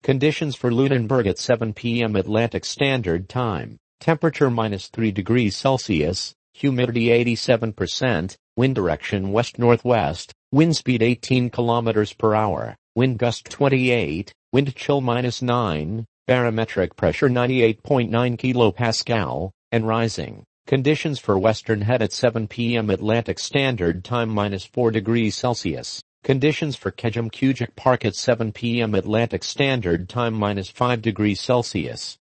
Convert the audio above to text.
Conditions for Lunenburg at 7 p.m. Atlantic Standard Time. Temperature -3 degrees Celsius, humidity 87%, wind direction west-northwest, wind speed 18 kilometers per hour, wind gust 28, wind chill -9, barometric pressure 98.9 kilopascal, and rising. Conditions for Western Head at 7 p.m. Atlantic Standard Time -4 degrees Celsius. Conditions for Kejimkujik Park at 7 p.m. Atlantic Standard Time -5 degrees Celsius.